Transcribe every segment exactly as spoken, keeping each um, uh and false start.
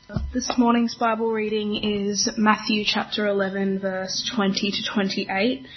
This morning's Bible reading is Matthew chapter eleven, verse twenty to twenty-eight.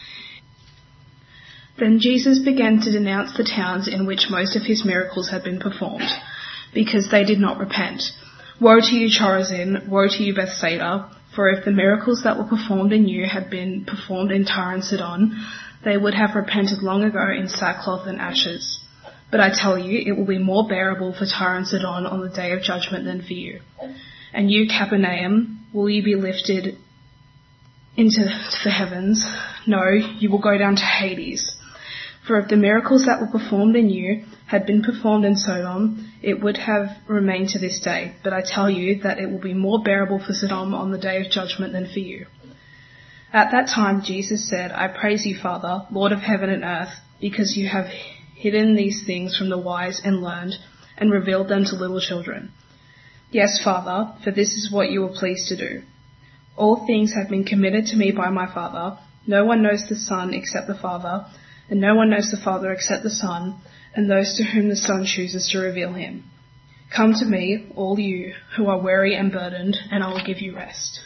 Then Jesus began to denounce the towns in which most of his miracles had been performed, because they did not repent. Woe to you, Chorazin! Woe to you, Bethsaida! For if the miracles that were performed in you had been performed in Tyre and Sidon, they would have repented long ago in sackcloth and ashes. But I tell you, it will be more bearable for Tyre and Sidon on the day of judgment than for you. And you, Capernaum, will you be lifted into the heavens? No, you will go down to Hades. For if the miracles that were performed in you had been performed in Sodom, it would have remained to this day. But I tell you that it will be more bearable for Sodom on the day of judgment than for you. At that time Jesus said, I praise you, Father, Lord of heaven and earth, because you have hidden these things from the wise and learned, and revealed them to little children. Yes, Father, for this is what you were pleased to do. All things have been committed to me by my Father. No one knows the Son except the Father, and no one knows the Father except the Son, and those to whom the Son chooses to reveal him. Come to me, all you who are weary and burdened, and I will give you rest.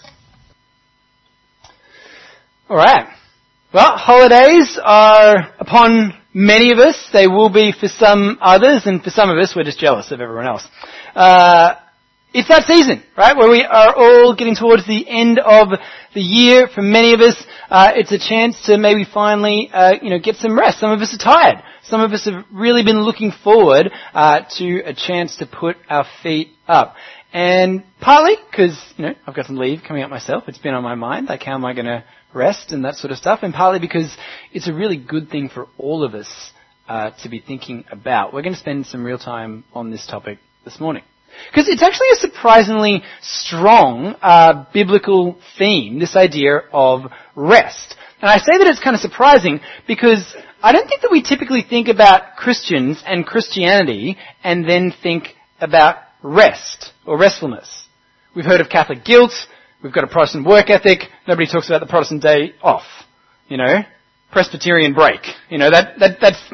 All right. Well, holidays are upon many of us. They will be for some others, and for some of us, we're just jealous of everyone else. Uh, It's that season, right, where we are all getting towards the end of the year. For many of us, uh, it's a chance to maybe finally, uh, you know, get some rest. Some of us are tired. Some of us have really been looking forward uh, to a chance to put our feet up. And partly because, you know, I've got some leave coming up myself. It's been on my mind, like how am I going to rest and that sort of stuff. And partly because it's a really good thing for all of us uh, to be thinking about. We're going to spend some real time on this topic this morning. Because it's actually a surprisingly strong uh, biblical theme, this idea of rest. And I say that it's kind of surprising because I don't think that we typically think about Christians and Christianity and then think about rest or restfulness. We've heard of Catholic guilt. We've got a Protestant work ethic. Nobody talks about the Protestant day off. You know, Presbyterian break. You know, that, that that's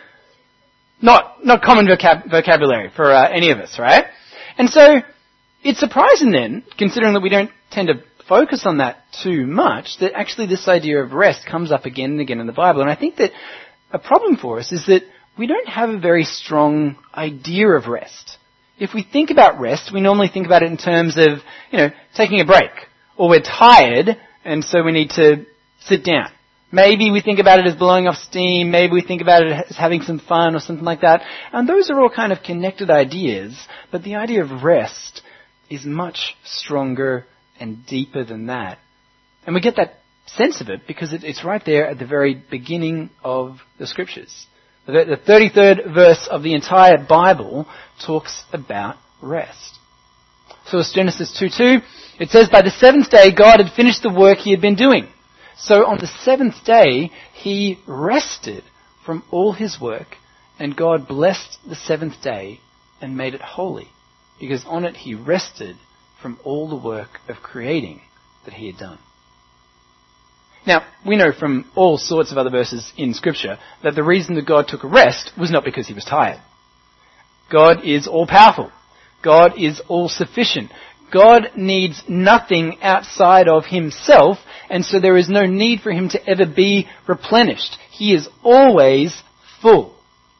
not not common vocab- vocabulary for uh, any of us, right? And so, it's surprising then, considering that we don't tend to focus on that too much, that actually this idea of rest comes up again and again in the Bible. And I think that a problem for us is that we don't have a very strong idea of rest. If we think about rest, we normally think about it in terms of, you know, taking a break. Or we're tired, and so we need to sit down. Maybe we think about it as blowing off steam. Maybe we think about it as having some fun or something like that. And those are all kind of connected ideas. But the idea of rest is much stronger and deeper than that. And we get that sense of it because it's right there at the very beginning of the Scriptures. The thirty-third verse of the entire Bible talks about rest. So it's Genesis two two. It says, by the seventh day God had finished the work he had been doing. So on the seventh day, he rested from all his work, and God blessed the seventh day and made it holy, because on it he rested from all the work of creating that he had done. Now, we know from all sorts of other verses in Scripture that the reason that God took a rest was not because he was tired. God is all-powerful. God is all-sufficient. God needs nothing outside of himself, and so there is no need for him to ever be replenished. He is always full.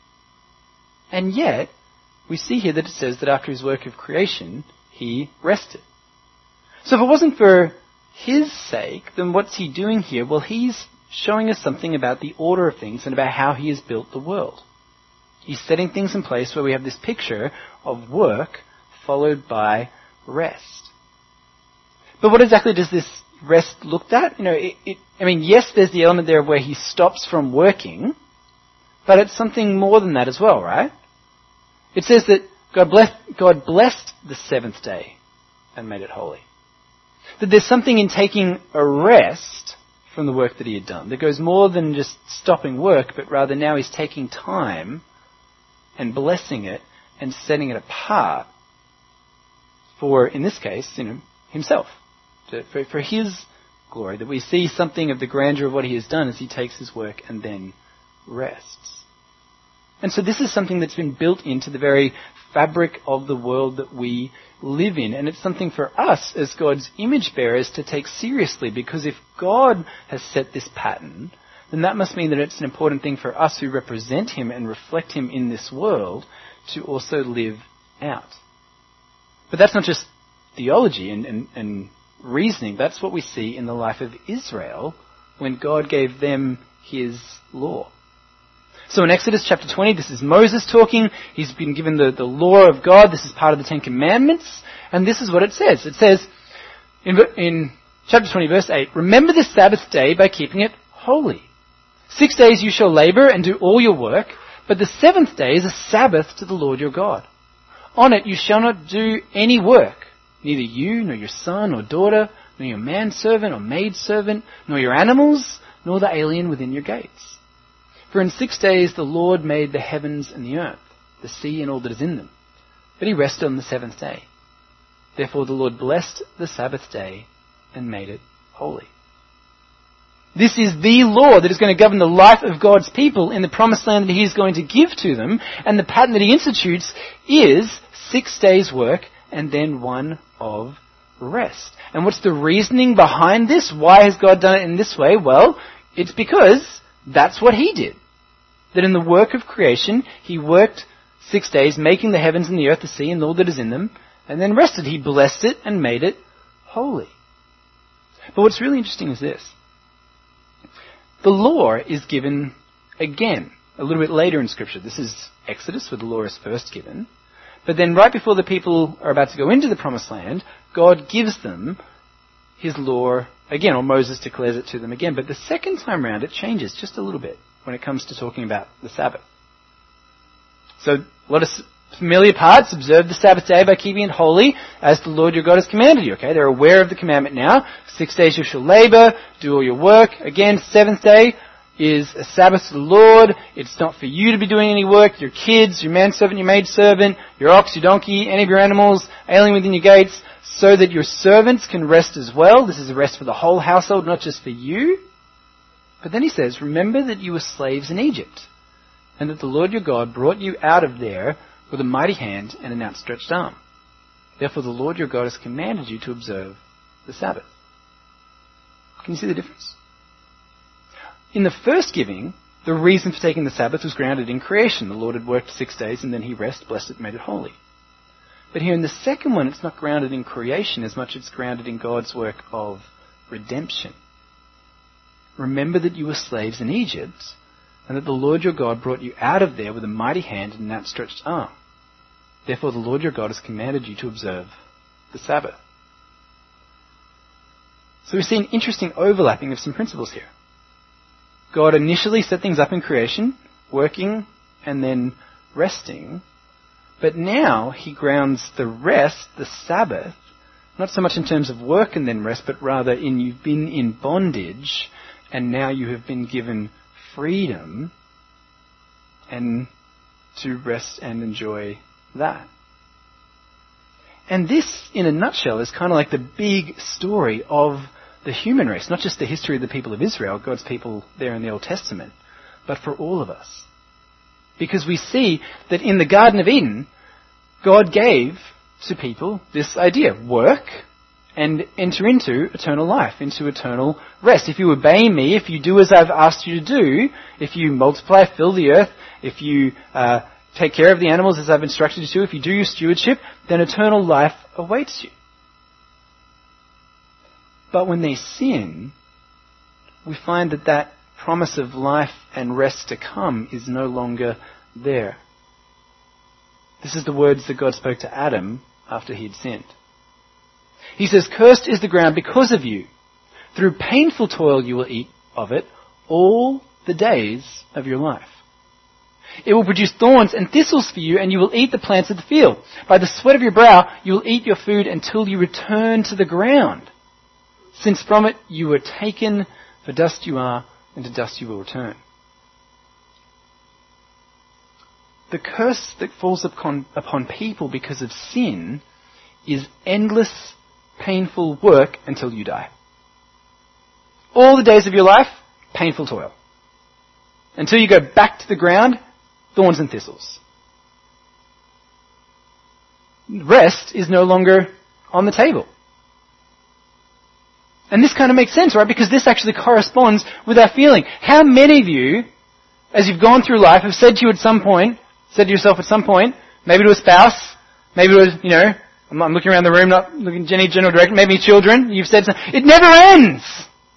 And yet, we see here that it says that after his work of creation, he rested. So if it wasn't for his sake, then what's he doing here? Well, he's showing us something about the order of things and about how he has built the world. He's setting things in place where we have this picture of work followed by rest. But what exactly does this rest look at? You know, it, it, I mean, yes, there's the element there where he stops from working, but it's something more than that as well, right? It says that God blessed, God blessed the seventh day and made it holy. That there's something in taking a rest from the work that he had done that goes more than just stopping work, but rather now he's taking time and blessing it and setting it apart for, in this case, you know, himself, to, for, for his glory, that we see something of the grandeur of what he has done as he takes his work and then rests. And so this is something that's been built into the very fabric of the world that we live in. And it's something for us as God's image bearers to take seriously, because if God has set this pattern, then that must mean that it's an important thing for us who represent him and reflect him in this world to also live out. But that's not just theology and, and, and reasoning. That's what we see in the life of Israel when God gave them his law. So in Exodus chapter twenty, this is Moses talking. He's been given the, the law of God. This is part of the Ten Commandments. And this is what it says. It says in, in chapter twenty, verse eight, "Remember the Sabbath day by keeping it holy. Six days you shall labor and do all your work, but the seventh day is a Sabbath to the Lord your God. On it you shall not do any work, neither you, nor your son or daughter, nor your manservant or maidservant, nor your animals, nor the alien within your gates. For in six days the Lord made the heavens and the earth, the sea and all that is in them. But he rested on the seventh day. Therefore the Lord blessed the Sabbath day and made it holy." This is the law that is going to govern the life of God's people in the promised land that he is going to give to them. And the pattern that he institutes is six days' work and then one of rest. And what's the reasoning behind this? Why has God done it in this way? Well, it's because that's what he did. That in the work of creation, he worked six days, making the heavens and the earth, the sea and all that is in them, and then rested. He blessed it and made it holy. But what's really interesting is this. The law is given again, a little bit later in Scripture. This is Exodus, where the law is first given. But then right before the people are about to go into the promised land, God gives them his law again, or Moses declares it to them again. But the second time round, it changes just a little bit when it comes to talking about the Sabbath. So a lot of familiar parts: observe the Sabbath day by keeping it holy, as the Lord your God has commanded you. Okay, they're aware of the commandment now. Six days you shall labor, do all your work. Again, seventh day is a Sabbath to the Lord. It's not for you to be doing any work. Your kids, your manservant, your maidservant, your ox, your donkey, any of your animals, alien within your gates, so that your servants can rest as well. This is a rest for the whole household, not just for you. But then he says, remember that you were slaves in Egypt, and that the Lord your God brought you out of there with a mighty hand and an outstretched arm. Therefore the Lord your God has commanded you to observe the Sabbath. Can you see the difference? In the first giving, the reason for taking the Sabbath was grounded in creation. The Lord had worked six days and then he rested, blessed it, made it holy. But here in the second one, it's not grounded in creation as much as it's grounded in God's work of redemption. Remember that you were slaves in Egypt, and that the Lord your God brought you out of there with a mighty hand and an outstretched arm. Therefore the Lord your God has commanded you to observe the Sabbath. So we see an interesting overlapping of some principles here. God initially set things up in creation, working and then resting. But now he grounds the rest, the Sabbath, not so much in terms of work and then rest, but rather in you've been in bondage and now you have been given freedom, and to rest and enjoy that. And this, in a nutshell, is kind of like the big story of the human race, not just the history of the people of Israel, God's people there in the Old Testament, but for all of us. Because we see that in the Garden of Eden, God gave to people this idea: work and enter into eternal life, into eternal rest. If you obey me, if you do as I've asked you to do, if you multiply, fill the earth, if you uh, take care of the animals as I've instructed you to, if you do your stewardship, then eternal life awaits you. But when they sin, we find that that promise of life and rest to come is no longer there. This is the words that God spoke to Adam after he had sinned. He says, "Cursed is the ground because of you. Through painful toil you will eat of it all the days of your life. It will produce thorns and thistles for you, and you will eat the plants of the field. By the sweat of your brow you will eat your food until you return to the ground. Since from it you were taken, for dust you are, and to dust you will return." The curse that falls upon, upon people because of sin is endless, painful work until you die. All the days of your life, painful toil. Until you go back to the ground, thorns and thistles. Rest is no longer on the table. And this kind of makes sense, right? Because this actually corresponds with our feeling. How many of you, as you've gone through life, have said to you at some point, said to yourself at some point, maybe to a spouse, maybe to, a, you know, I'm, I'm looking around the room, not looking at any general direction, maybe children, you've said something, it never ends!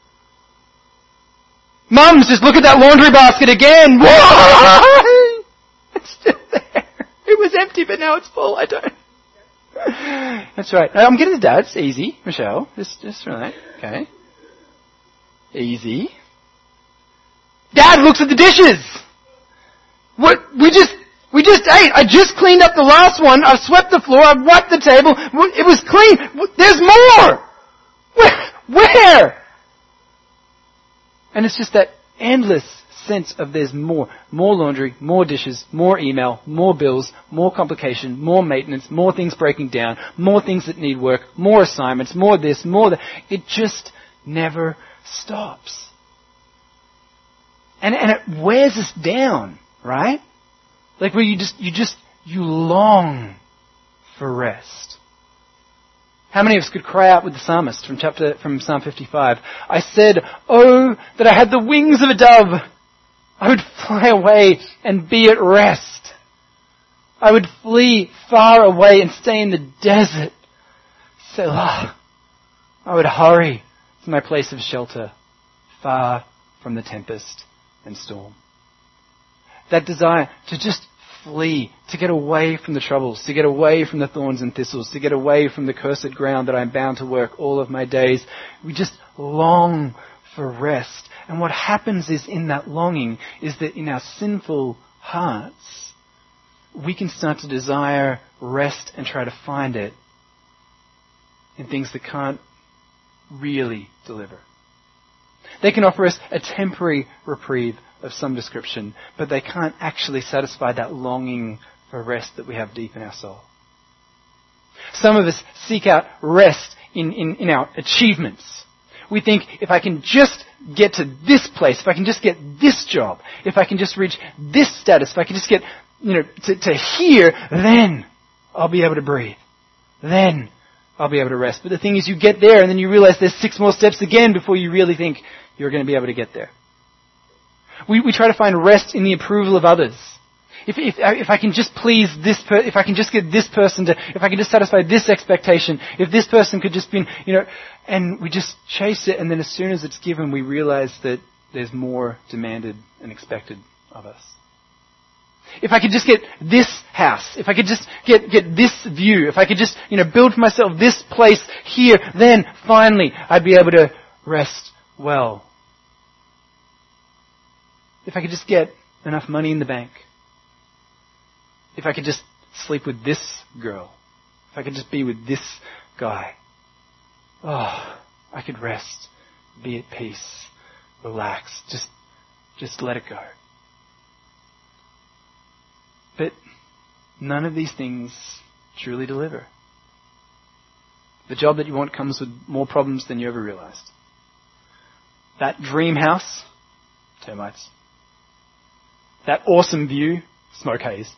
Mums, just look at that laundry basket again! Why? It's still there. It was empty, but now it's full. I don't... That's right. I'm getting the dads. Easy, Michelle. Just, just right. Okay. Easy. Dad looks at the dishes. What? We just, we just ate. I just cleaned up the last one. I've swept the floor. I've wiped the table. It was clean. There's more. Where? Where? And it's just that endless sense of there's more. More laundry, more dishes, more email, more bills, more complication, more maintenance, more things breaking down, more things that need work, more assignments, more this, more that. It just never stops. And, and it wears us down, right? Like where you just, you just, you long for rest. How many of us could cry out with the psalmist from chapter, from Psalm fifty-five? I said, oh, that I had the wings of a dove. I would fly away and be at rest. I would flee far away and stay in the desert. Selah. I would hurry to my place of shelter, far from the tempest and storm. That desire to just flee, to get away from the troubles, to get away from the thorns and thistles, to get away from the cursed ground that I'm bound to work all of my days. We just long for rest. And what happens is in that longing is that in our sinful hearts, we can start to desire rest and try to find it in things that can't really deliver. They can offer us a temporary reprieve of some description, but they can't actually satisfy that longing for rest that we have deep in our soul. Some of us seek out rest in, in, in our achievements. We think, if I can just get to this place, if I can just get this job, if I can just reach this status, if I can just get, you know, to, to here, then I'll be able to breathe. Then I'll be able to rest. But the thing is, you get there and then you realize there's six more steps again before you really think you're going to be able to get there. We, we try to find rest in the approval of others. If, if, if I can just please this per, if I can just get this person to, if I can just satisfy this expectation, if this person could just be, you know, and we just chase it, and then as soon as it's given, we realize that there's more demanded and expected of us. If I could just get this house, if I could just get, get this view, if I could just, you know, build for myself this place here, then finally I'd be able to rest well. If I could just get enough money in the bank. If I could just sleep with this girl. If I could just be with this guy. Oh, I could rest, be at peace, relax, just, just let it go. But none of these things truly deliver. The job that you want comes with more problems than you ever realized. That dream house, termites. That awesome view, smoke haze.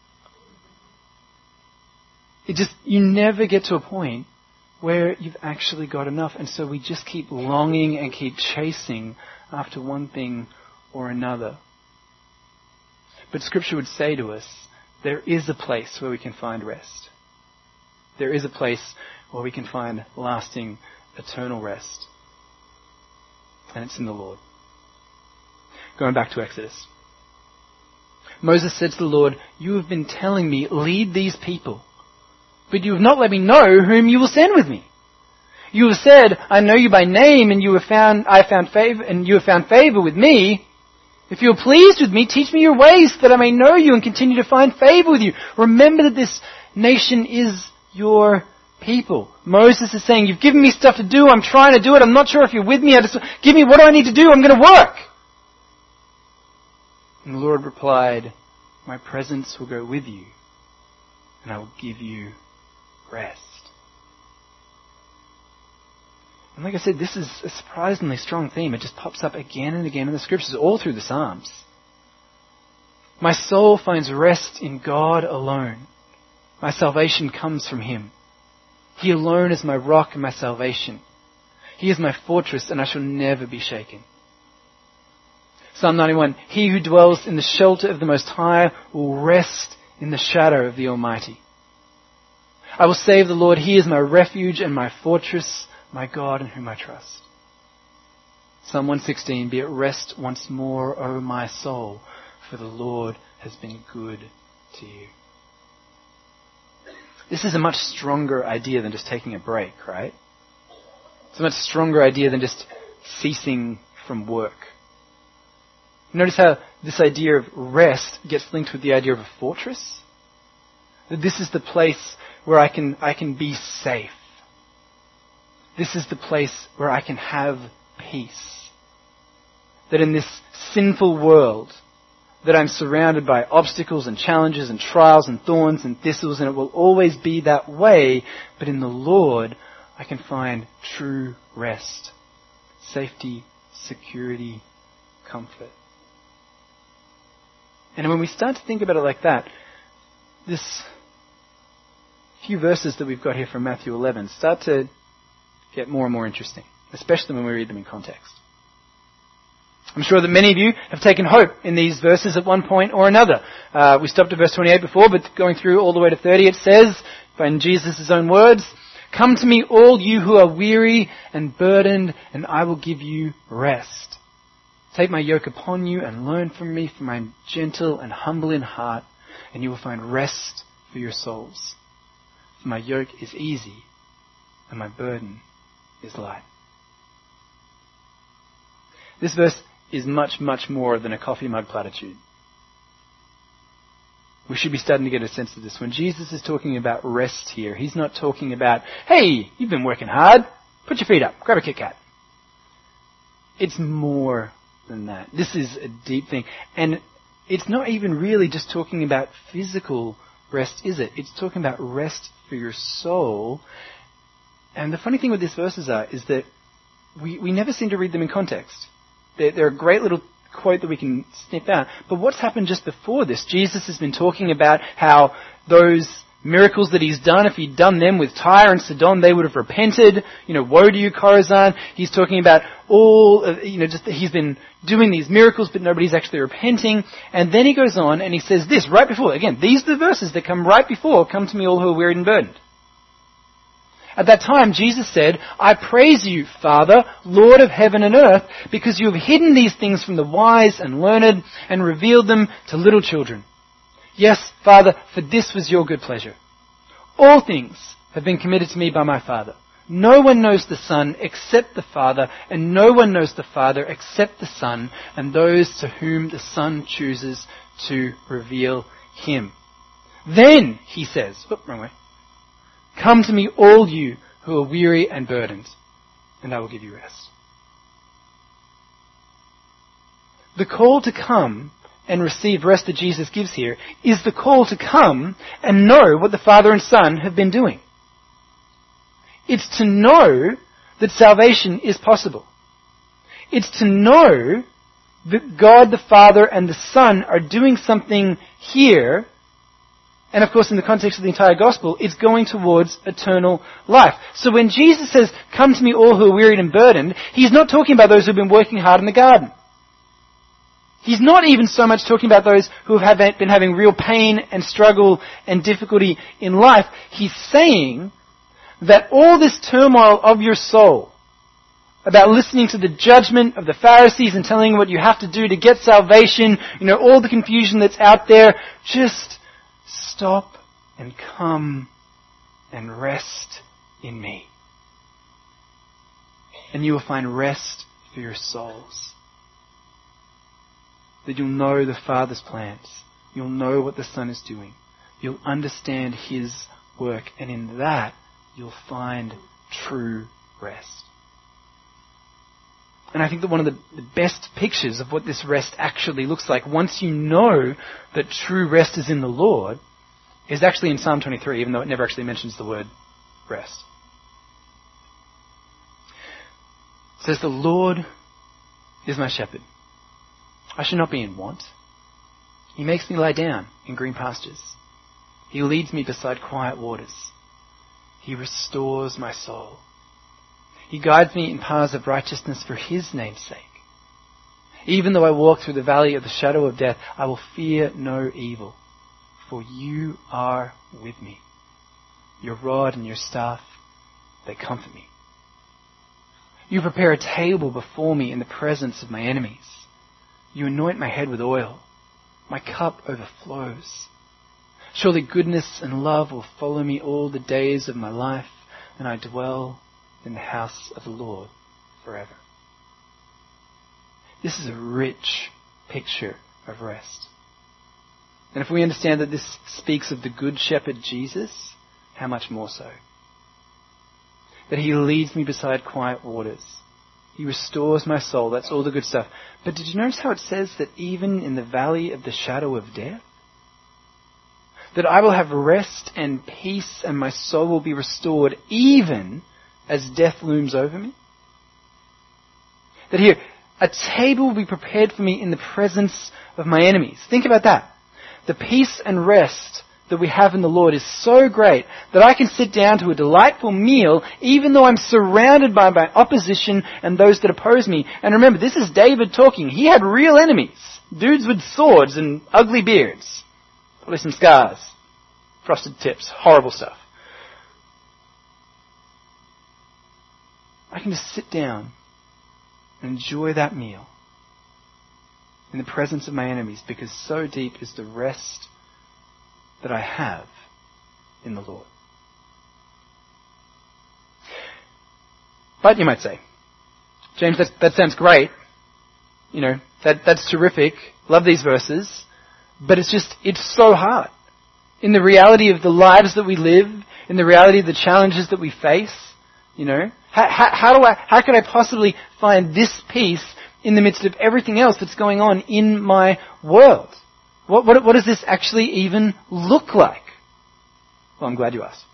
It just, you never get to a point where you've actually got enough. And so we just keep longing and keep chasing after one thing or another. But Scripture would say to us, there is a place where we can find rest. There is a place where we can find lasting, eternal rest. And it's in the Lord. Going back to Exodus. Moses said to the Lord, you have been telling me, lead these people, but you have not let me know whom you will send with me. You have said, I know you by name, and you have found, I have found favor, and you have found favor with me. If you are pleased with me, teach me your ways, so that I may know you and continue to find favor with you. Remember that this nation is your people. Moses is saying, you've given me stuff to do, I'm trying to do it, I'm not sure if you're with me, I just, give me what do I need to do, I'm going to work. And the Lord replied, my presence will go with you, and I will give you rest. And like I said, this is a surprisingly strong theme. It just pops up again and again in the Scriptures, all through the Psalms. My soul finds rest in God alone. My salvation comes from him. He alone is my rock and my salvation. He is my fortress, and I shall never be shaken. Psalm ninety-one, he who dwells in the shelter of the Most High will rest in the shadow of the Almighty. I will say of the Lord, he is my refuge and my fortress, my God in whom I trust. Psalm one sixteen, be at rest once more, O my soul, for the Lord has been good to you. This is a much stronger idea than just taking a break, right? It's a much stronger idea than just ceasing from work. Notice how this idea of rest gets linked with the idea of a fortress. That this is the place where I can, I can be safe. This is the place where I can have peace. That in this sinful world, that I'm surrounded by obstacles and challenges and trials and thorns and thistles, and it will always be that way, but in the Lord I can find true rest, safety, security, comfort. And when we start to think about it like that, this few verses that we've got here from Matthew eleven start to get more and more interesting, especially when we read them in context. I'm sure that many of you have taken hope in these verses at one point or another. Uh, we stopped at verse twenty-eight before, but going through all the way to thirty, it says, in Jesus' own words, come to me all you who are weary and burdened, and I will give you rest. Take my yoke upon you and learn from me, for I am gentle and humble in heart, and you will find rest for your souls. For my yoke is easy and my burden is light. This verse is much, much more than a coffee mug platitude. We should be starting to get a sense of this. When Jesus is talking about rest here, he's not talking about, hey, you've been working hard, put your feet up, grab a Kit Kat. It's more than that. This is a deep thing. And it's not even really just talking about physical rest, is it? It's talking about rest for your soul. And the funny thing with these verses are, is that we, we never seem to read them in context. They're, they're a great little quote that we can snip out. But what's happened just before this? Jesus has been talking about how those miracles that he's done, if he'd done them with Tyre and Sidon, they would have repented. You know, woe to you, Chorazin. He's talking about all, of, you know, just that he's been doing these miracles, but nobody's actually repenting. And then he goes on and he says this right before. Again, these are the verses that come right before, come to me all who are wearied and burdened. At that time, Jesus said, I praise you, Father, Lord of heaven and earth, because you have hidden these things from the wise and learned and revealed them to little children. Yes, Father, for this was your good pleasure. All things have been committed to me by my Father. No one knows the Son except the Father, and no one knows the Father except the Son, and those to whom the Son chooses to reveal him. Then, he says, whoop, wrong way. Come to me, all you who are weary and burdened, and I will give you rest. The call to come and receive rest that Jesus gives here is the call to come and know what the Father and Son have been doing. It's to know that salvation is possible. It's to know that God the Father and the Son are doing something here. And of course, in the context of the entire gospel, it's going towards eternal life. So when Jesus says, come to me all who are wearied and burdened, he's not talking about those who have been working hard in the garden. He's not even so much talking about those who have been having real pain and struggle and difficulty in life. He's saying that all this turmoil of your soul, about listening to the judgment of the Pharisees and telling you what you have to do to get salvation, you know, all the confusion that's out there, just stop and come and rest in me. And you will find rest for your souls. That you'll know the Father's plans. You'll know what the Son is doing. You'll understand his work. And in that, you'll find true rest. And I think that one of the, the best pictures of what this rest actually looks like, once you know that true rest is in the Lord, is actually in Psalm twenty-three, even though it never actually mentions the word rest. It says, the Lord is my shepherd. I shall not be in want. He makes me lie down in green pastures. He leads me beside quiet waters. He restores my soul. He guides me in paths of righteousness for his name's sake. Even though I walk through the valley of the shadow of death, I will fear no evil, for you are with me. Your rod and your staff, they comfort me. You prepare a table before me in the presence of my enemies. You anoint my head with oil. My cup overflows. Surely goodness and love will follow me all the days of my life, and I dwell in the house of the Lord forever. This is a rich picture of rest. And if we understand that this speaks of the Good Shepherd Jesus, how much more so? That he leads me beside quiet waters. He restores my soul. That's all the good stuff. But did you notice how it says that even in the valley of the shadow of death, that I will have rest and peace and my soul will be restored even as death looms over me? That here, a table will be prepared for me in the presence of my enemies. Think about that. The peace and rest that we have in the Lord is so great that I can sit down to a delightful meal even though I'm surrounded by my opposition and those that oppose me. And remember, this is David talking. He had real enemies. Dudes with swords and ugly beards. Probably some scars. Frosted tips. Horrible stuff. I can just sit down and enjoy that meal in the presence of my enemies because so deep is the rest that I have in the Lord. But you might say, James, that, that sounds great. You know, that, that's terrific. Love these verses. But it's just, it's so hard. In the reality of the lives that we live, in the reality of the challenges that we face, you know, how, how, how do I, how could I possibly find this peace in the midst of everything else that's going on in my world? What, what, what does this actually even look like? Well, I'm glad you asked.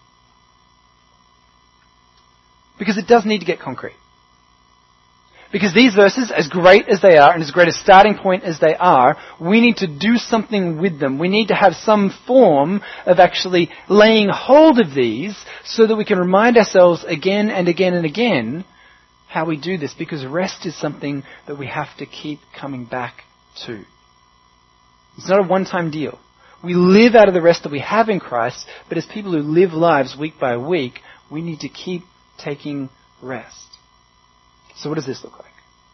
Because it does need to get concrete. Because these verses, as great as they are, and as great a starting point as they are, we need to do something with them. We need to have some form of actually laying hold of these so that we can remind ourselves again and again and again how we do this. Because rest is something that we have to keep coming back to. It's not a one-time deal. We live out of the rest that we have in Christ, but as people who live lives week by week, we need to keep taking rest. So what does this look like?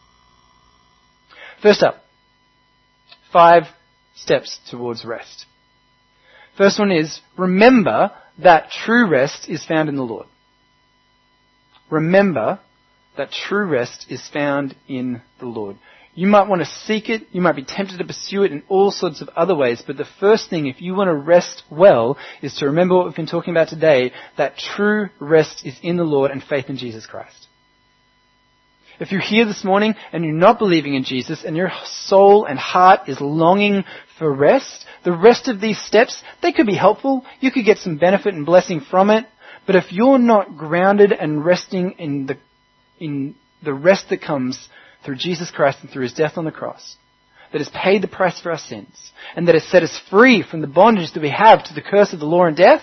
First up, five steps towards rest. First one is, remember that true rest is found in the Lord. Remember that true rest is found in the Lord. You might want to seek it, you might be tempted to pursue it in all sorts of other ways, but the first thing, if you want to rest well, is to remember what we've been talking about today, that true rest is in the Lord and faith in Jesus Christ. If you're here this morning and you're not believing in Jesus and your soul and heart is longing for rest, the rest of these steps, they could be helpful. You could get some benefit and blessing from it. But if you're not grounded and resting in the, in the rest that comes through Jesus Christ and through his death on the cross, that has paid the price for our sins, and that has set us free from the bondage that we have to the curse of the law and death,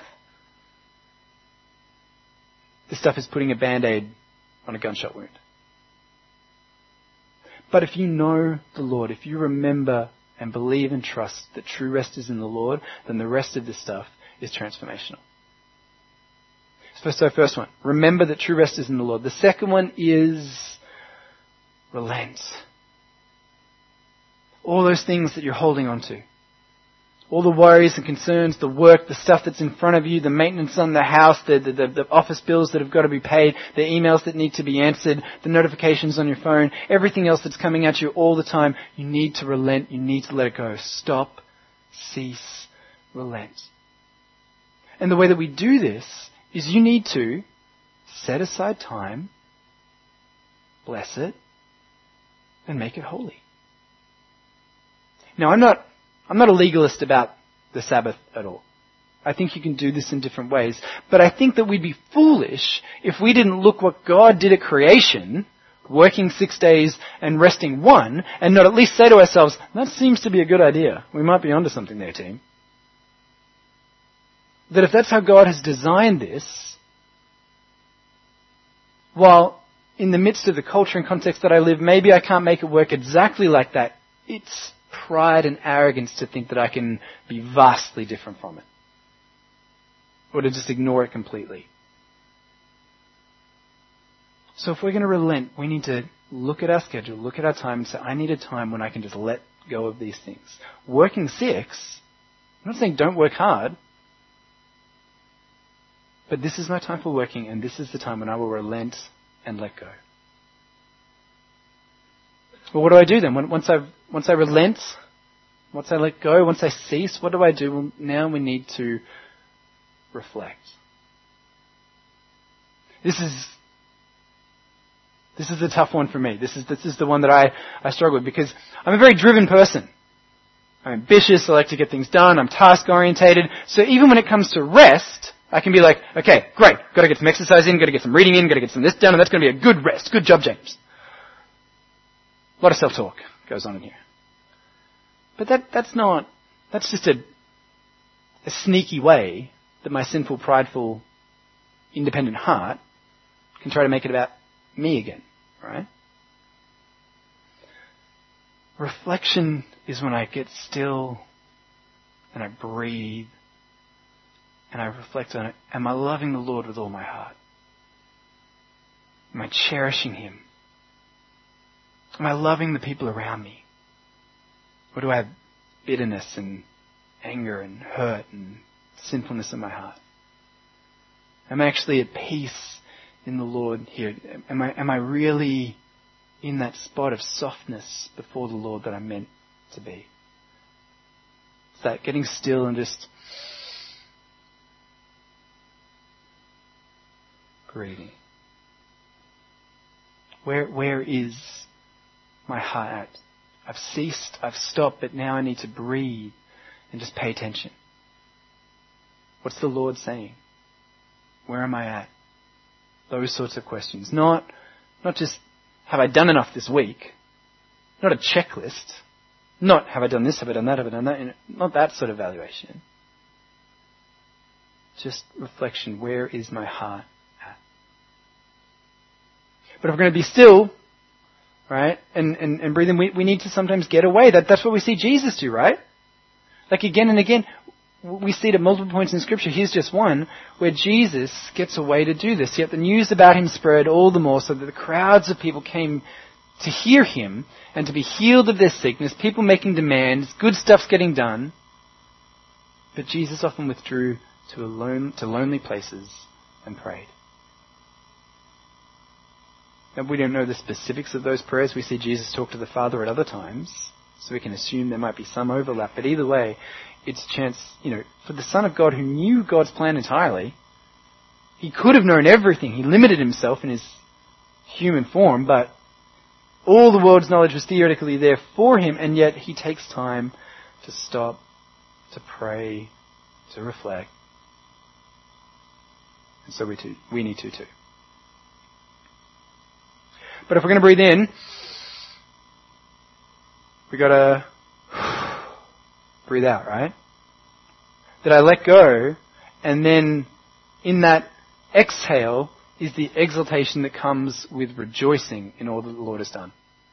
this stuff is putting a band-aid on a gunshot wound. But if you know the Lord, if you remember and believe and trust that true rest is in the Lord, then the rest of this stuff is transformational. So first one, remember that true rest is in the Lord. The second one is relent. All those things that you're holding on to. All the worries and concerns, the work, the stuff that's in front of you, the maintenance on the house, the, the, the, the office bills that have got to be paid, the emails that need to be answered, the notifications on your phone, everything else that's coming at you all the time. You need to relent. You need to let it go. Stop, cease, relent. And the way that we do this is you need to set aside time, bless it, and make it holy. Now, I'm not I'm not a legalist about the Sabbath at all. I think you can do this in different ways. But I think that we'd be foolish if we didn't look what God did at creation, working six days and resting one, and not at least say to ourselves, that seems to be a good idea. We might be onto something there, team. That if that's how God has designed this, while in the midst of the culture and context that I live, maybe I can't make it work exactly like that, it's pride and arrogance to think that I can be vastly different from it. Or to just ignore it completely. So if we're going to relent, we need to look at our schedule, look at our time and say, I need a time when I can just let go of these things. Working six, I'm not saying don't work hard, but this is my time for working, and this is the time when I will relent and let go. Well, what do I do then? Once I once I relent, once I let go, once I cease, what do I do? Well, now we need to reflect. This is this is a tough one for me. This is this is the one that I, I struggle with because I'm a very driven person. I'm ambitious. I like to get things done. I'm task orientated. So even when it comes to rest, I can be like, okay, great, got to get some exercise in, got to get some reading in, got to get some this done, and that's going to be a good rest. Good job, James. A lot of self-talk goes on in here. But that that's not, that's just a, a sneaky way that my sinful, prideful, independent heart can try to make it about me again, right? Reflection is when I get still and I breathe and I reflect on it. Am I loving the Lord with all my heart? Am I cherishing Him? Am I loving the people around me? Or do I have bitterness and anger and hurt and sinfulness in my heart? Am I actually at peace in the Lord here? Am I, am I really in that spot of softness before the Lord that I'm meant to be? It's that getting still and just breathing. Where, where is my heart at? I've ceased, I've stopped, but now I need to breathe and just pay attention. What's the Lord saying? Where am I at? Those sorts of questions. Not, not just, have I done enough this week? Not a checklist. Not, have I done this, have I done that, have I done that? Not that sort of evaluation. Just reflection. Where is my heart at? But if we're going to be still, right, and, and, and breathe in, we, we need to sometimes get away. That, that's what we see Jesus do, right? Like again and again, we see it at multiple points in Scripture. Here's just one where Jesus gets away to do this. Yet the news about Him spread all the more so that the crowds of people came to hear Him and to be healed of their sickness, people making demands, good stuff's getting done. But Jesus often withdrew to, a lone, to lonely places and prayed. Now, we don't know the specifics of those prayers. We see Jesus talk to the Father at other times, so we can assume there might be some overlap. But either way, it's a chance, you know, for the Son of God who knew God's plan entirely. He could have known everything. He limited Himself in His human form, but all the world's knowledge was theoretically there for Him, and yet He takes time to stop, to pray, to reflect. And so we too, we need to too. But if we're going to breathe in, we got to breathe out, right? That I let go, and then in that exhale is the exaltation that comes with rejoicing in all that the Lord has done.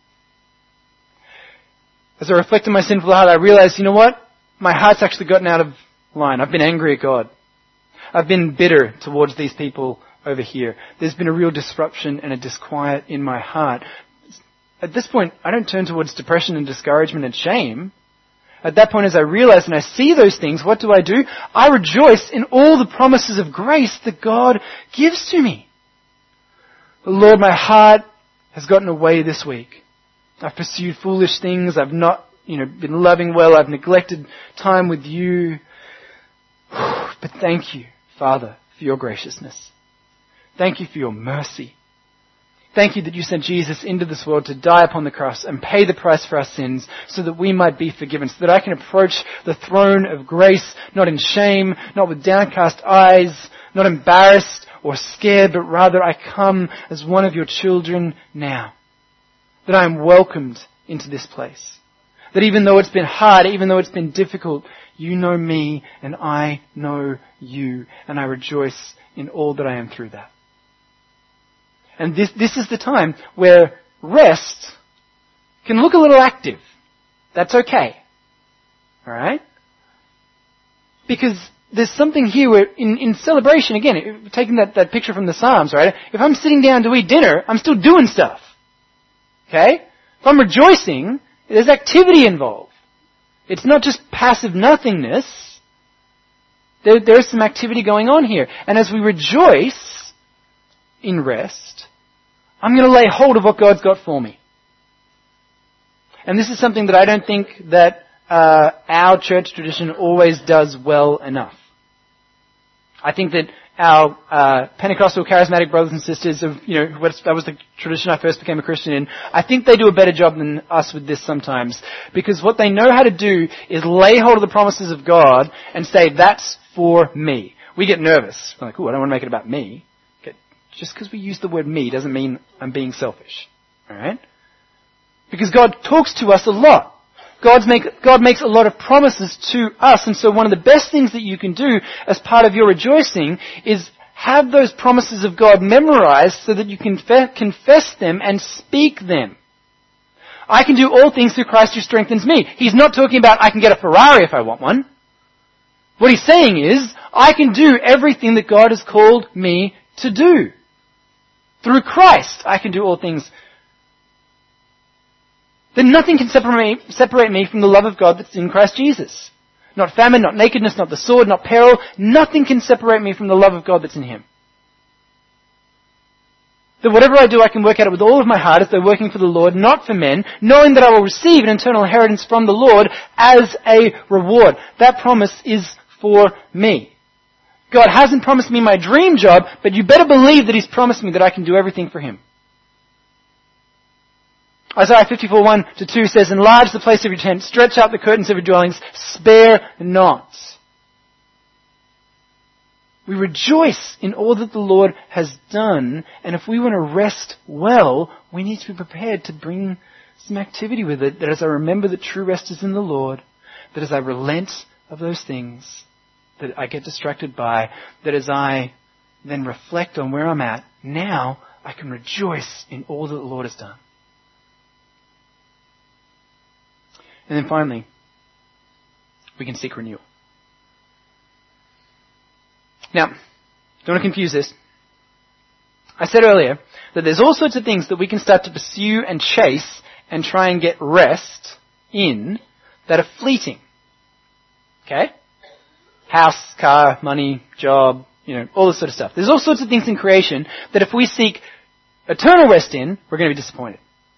As I reflect on my sinful heart, I realize, you know what? My heart's actually gotten out of line. I've been angry at God. I've been bitter towards these people over here. There's been a real disruption and a disquiet in my heart. At this point, I don't turn towards depression and discouragement and shame. At that point, as I realize and I see those things, what do I do? I rejoice in all the promises of grace that God gives to me. Lord, my heart has gotten away this week. I've pursued foolish things. I've not, you know, been loving well. I've neglected time with you. But thank you, Father, for your graciousness. Thank you for your mercy. Thank you that you sent Jesus into this world to die upon the cross and pay the price for our sins so that we might be forgiven, so that I can approach the throne of grace, not in shame, not with downcast eyes, not embarrassed or scared, but rather I come as one of your children now, that I am welcomed into this place. That even though it's been hard, even though it's been difficult, you know me and I know you, and I rejoice in all that I am through that. And this, this is the time where rest can look a little active. That's okay. Alright? Because there's something here where in, in celebration, again, taking that, that picture from the Psalms, right? If I'm sitting down to eat dinner, I'm still doing stuff. Okay? If I'm rejoicing, there's activity involved. It's not just passive nothingness. There, there's some activity going on here. And as we rejoice in rest, I'm going to lay hold of what God's got for me. And this is something that I don't think that uh, our church tradition always does well enough. I think that our uh, Pentecostal charismatic brothers and sisters, of you know, that was the tradition I first became a Christian in, I think they do a better job than us with this sometimes. Because what they know how to do is lay hold of the promises of God and say, that's for me. We get nervous. We're like, oh, I don't want to make it about me. Okay. Just because we use the word me doesn't mean I'm being selfish. Alright? Because God talks to us a lot. God's make, God makes a lot of promises to us, and so one of the best things that you can do as part of your rejoicing is have those promises of God memorized so that you can fe- confess them and speak them. I can do all things through Christ who strengthens me. He's not talking about I can get a Ferrari if I want one. What he's saying is, I can do everything that God has called me to do. Through Christ, I can do all things. Then nothing can separate me, separate me from the love of God that's in Christ Jesus. Not famine, not nakedness, not the sword, not peril. Nothing can separate me from the love of God that's in Him. That whatever I do, I can work at it with all of my heart as though working for the Lord, not for men, knowing that I will receive an eternal inheritance from the Lord as a reward. That promise is for me. God hasn't promised me my dream job, but you better believe that He's promised me that I can do everything for Him. Isaiah fifty-four, one to two says, enlarge the place of your tent, stretch out the curtains of your dwellings, spare not. We rejoice in all that the Lord has done, and if we want to rest well, we need to be prepared to bring some activity with it, that as I remember that true rest is in the Lord, that as I relent of those things that I get distracted by, that as I then reflect on where I'm at, now I can rejoice in all that the Lord has done. And then finally, we can seek renewal. Now, don't want to confuse this. I said earlier that there's all sorts of things that we can start to pursue and chase and try and get rest in that are fleeting. Okay? House, car, money, job, you know, all this sort of stuff. There's all sorts of things in creation that if we seek eternal rest in, we're going to be disappointed.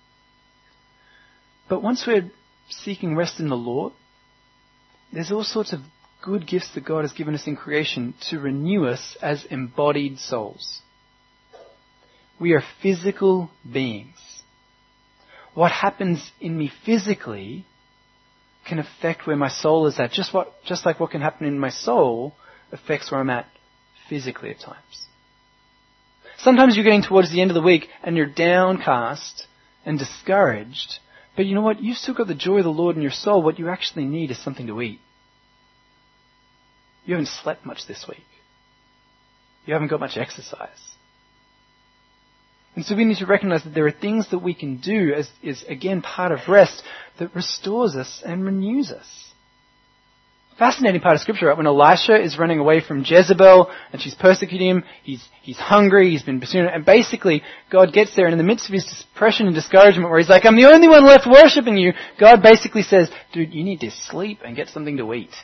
But once we're seeking rest in the Lord, there's all sorts of good gifts that God has given us in creation to renew us as embodied souls. We are physical beings. What happens in me physically can affect where my soul is at. Just what, just like what can happen in my soul affects where I'm at physically at times. Sometimes you're getting towards the end of the week and you're downcast and discouraged. But you know what? You've still got the joy of the Lord in your soul. What you actually need is something to eat. You haven't slept much this week. You haven't got much exercise. And so we need to recognize that there are things that we can do as is again part of rest that restores us and renews us. Fascinating part of Scripture, right? When Elisha is running away from Jezebel and she's persecuting him, he's he's hungry, he's been pursuing her, and basically God gets there, and in the midst of his depression and discouragement where he's like, I'm the only one left worshipping you, God basically says, dude, you need to sleep and get something to eat.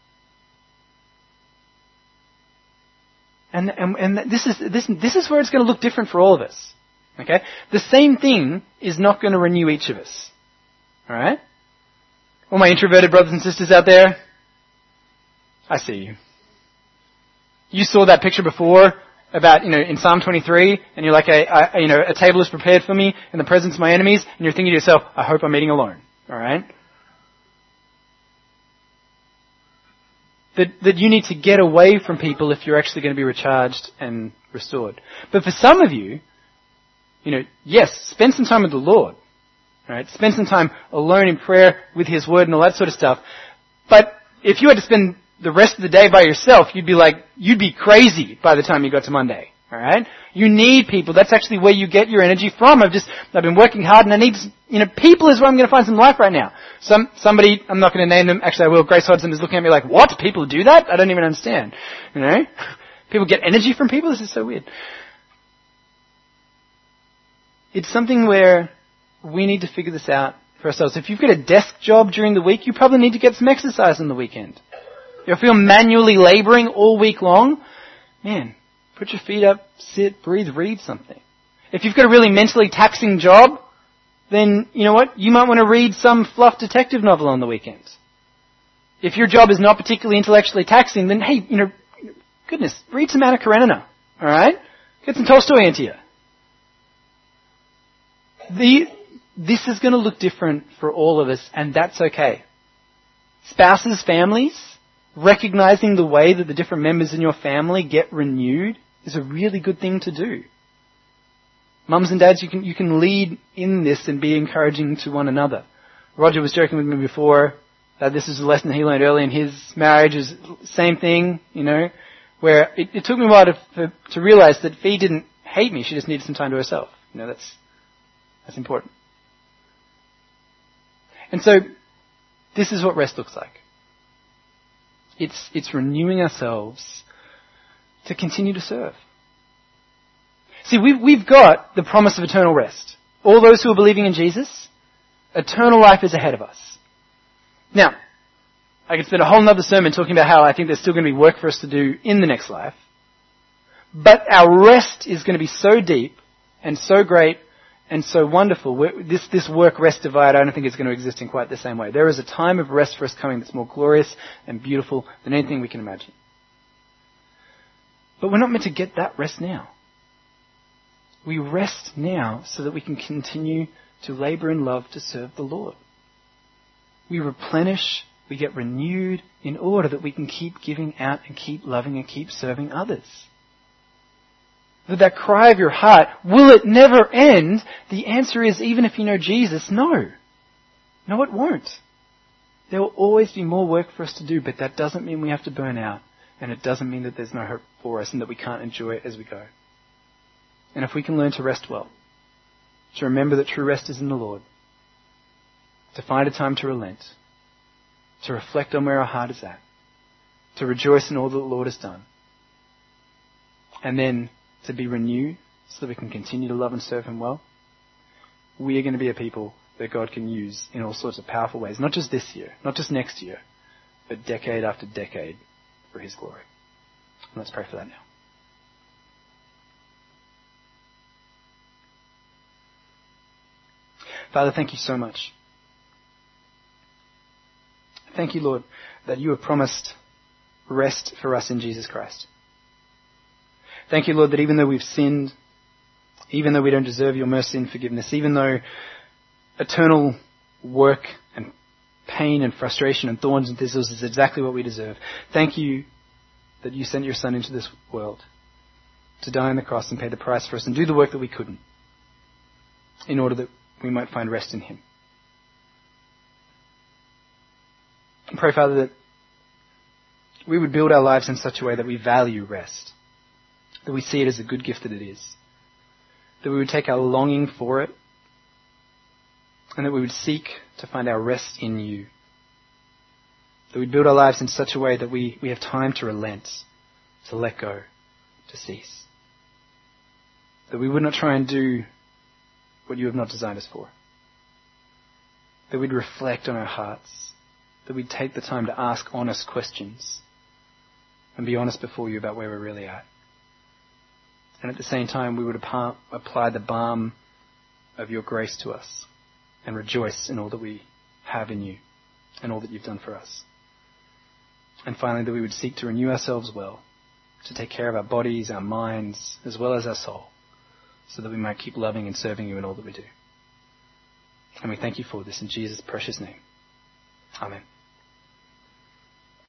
And and, and this is this this is where it's going to look different for all of us. Okay? The same thing is not going to renew each of us. Alright? All my introverted brothers and sisters out there, I see you. You saw that picture before about, you know, in Psalm twenty-three, and you're like, a, a, you know, a table is prepared for me in the presence of my enemies, and you're thinking to yourself, I hope I'm eating alone. Alright? That, that you need to get away from people if you're actually going to be recharged and restored. But for some of you, you know, yes, spend some time with the Lord. Right? Spend some time alone in prayer with His Word and all that sort of stuff. But if you had to spend the rest of the day by yourself, you'd be like, you'd be crazy by the time you got to Monday. Alright? You need people. That's actually where you get your energy from. I've just, I've been working hard and I need, you know, people is where I'm going to find some life right now. Some, somebody, I'm not going to name them, actually I will, Grace Hodson is looking at me like, what? People do that? I don't even understand. You know? People get energy from people? This is so weird. It's something where we need to figure this out for ourselves. If you've got a desk job during the week, you probably need to get some exercise on the weekend. If you're manually laboring all week long, man, put your feet up, sit, breathe, read something. If you've got a really mentally taxing job, then, you know what, you might want to read some fluff detective novel on the weekends. If your job is not particularly intellectually taxing, then hey, you know, goodness, read some Anna Karenina, alright? Get some Tolstoy into you. The, this is going to look different for all of us, and that's okay. Spouses, families, recognizing the way that the different members in your family get renewed is a really good thing to do. Mums and dads, you can you can lead in this and be encouraging to one another. Roger was joking with me before that this is a lesson he learned early in his marriage. Is same thing, you know, where it, it took me a while to for, to realize that Fee didn't hate me; she just needed some time to herself. You know, that's that's important. And so, this is what rest looks like. It's it's renewing ourselves to continue to serve. See, we've, we've got the promise of eternal rest. All those who are believing in Jesus, eternal life is ahead of us. Now, I could spend a whole nother sermon talking about how I think there's still going to be work for us to do in the next life. But our rest is going to be so deep and so great and so wonderful. We're, this, this work-rest divide, I don't think is going to exist in quite the same way. There is a time of rest for us coming that's more glorious and beautiful than anything we can imagine. But we're not meant to get that rest now. We rest now so that we can continue to labour in love to serve the Lord. We replenish, we get renewed in order that we can keep giving out and keep loving and keep serving others. That that cry of your heart, will it never end? The answer is, even if you know Jesus, no. No, it won't. There will always be more work for us to do, but that doesn't mean we have to burn out. And it doesn't mean that there's no hope for us and that we can't enjoy it as we go. And if we can learn to rest well, to remember that true rest is in the Lord, to find a time to relent, to reflect on where our heart is at, to rejoice in all that the Lord has done, and then to be renewed so that we can continue to love and serve Him well, we are going to be a people that God can use in all sorts of powerful ways, not just this year, not just next year, but decade after decade for His glory. And let's pray for that now. Father, thank you so much. Thank you, Lord, that you have promised rest for us in Jesus Christ. Thank you, Lord, that even though we've sinned, even though we don't deserve your mercy and forgiveness, even though eternal work and pain and frustration and thorns and thistles is exactly what we deserve, thank you that you sent your Son into this world to die on the cross and pay the price for us and do the work that we couldn't in order that we might find rest in Him. I pray, Father, that we would build our lives in such a way that we value rest, that we see it as a good gift that it is, that we would take our longing for it, and that we would seek to find our rest in you, that we'd build our lives in such a way that we, we have time to relent, to let go, to cease, that we would not try and do what you have not designed us for. That we'd reflect on our hearts. That we'd take the time to ask honest questions and be honest before you about where we're really at. And at the same time, we would apply the balm of your grace to us and rejoice in all that we have in you and all that you've done for us. And finally, that we would seek to renew ourselves well, to take care of our bodies, our minds, as well as our soul, so that we might keep loving and serving you in all that we do. And we thank you for this in Jesus' precious name. Amen.